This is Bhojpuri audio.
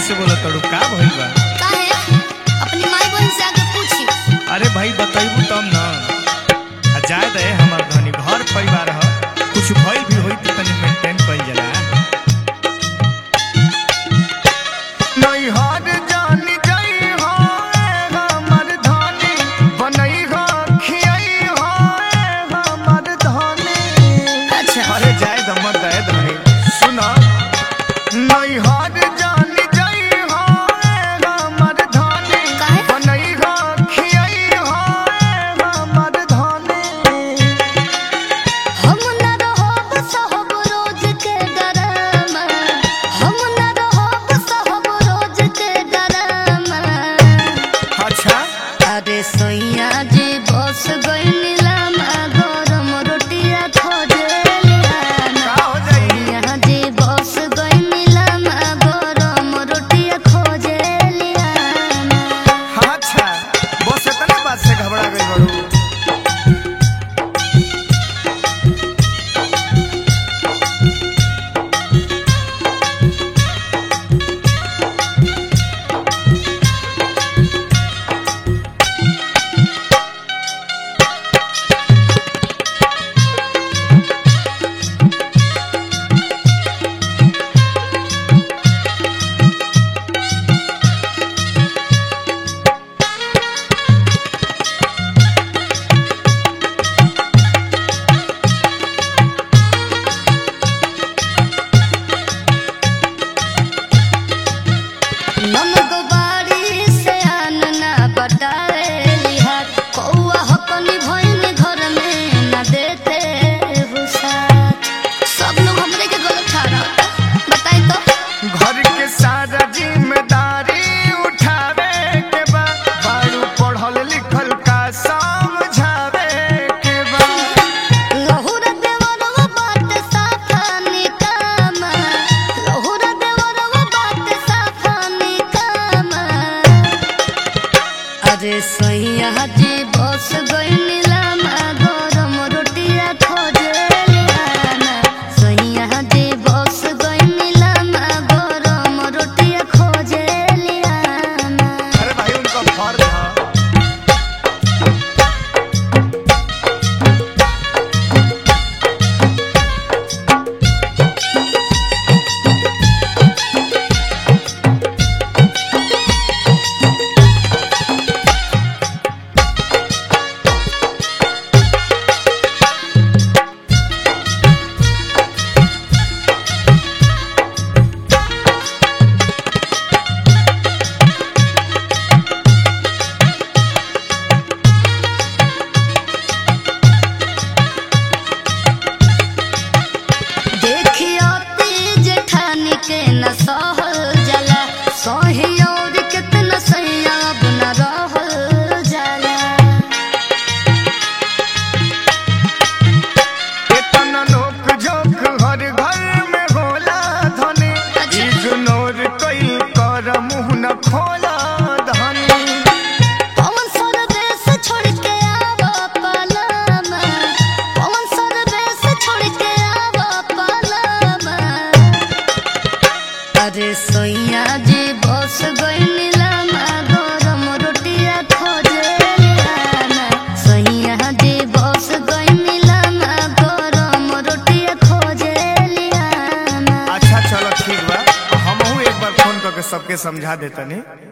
ऐसे बोला तड़ू का भइल बा? काहे? अपनी माई बहन से आके पूछी। अरे भाई बताइबू तब न। जाए दे हमार धनी घर परिवार ह, कुछ भइल भी होई त तनी मेंटेन कइल जाला। नहीं हार जानी जाई हो हमर धनी, बनई हो खियाई हो हमर धनी। अच्छा। अरे जाए दम दे धनी सुना। नहीं हार जानी जाई हो हमर धनी, काहे? बनई हो खियाई हो हमर धनी। हम न रहब सहब रोज के डरमा, हम न रहब सहब रोज के डरमा। अच्छा अरे सोइया जी बस गइल लामा, गरम रोटिया खोजेलिया ना। का हो जाई? सोइया जी बस गइल लामा, गरम रोटिया खोजेलिया ना। अच्छा बस इतने बात से घबरा गई बड़ू। नमक बाड़ी से आनना बटावेली हाथ, कौआ हकनी भइल घर में न देते हुसात। सब लोग हमरे के गलत ठहरा बताई तो। घर के सारा जिम्मेदारी उठावे के बा, बारू पढ़ल लिखल का समझावे के बा। लहुरा देवरवा बात साफा निकामा, लहुरा देवरवा बात साफा निकामा। अरे सैया जी बस गइल लामा, गरम रोटिया खोजेलिया ना। सैया जी बस गइल लामा, गरम रोटिया खोजेलिया ना। अरे भाई उनका फर्ज है। देखियो ती जेठानी के न सहल जाला, सही और कितना सैया अब न रहल जाला। इतना नोक झोंक हर घर में होला धनी, अच्छा। इग्नोर कइल कर मुंह न खोला धनी। पवन सरदेश छोड़ के आवा पलामा, पवन सरदेश छोड़ के आवा पलामा। अरे सैया जी बस गइल लामा, गरम रोटिया खोजेलिया ना। सैया जी बस गइल लामा, गरम रोटिया खोजेलिया ना। अच्छा चलो ठीक बा, हमहू एक बार फोन करके सबके समझा देतनी।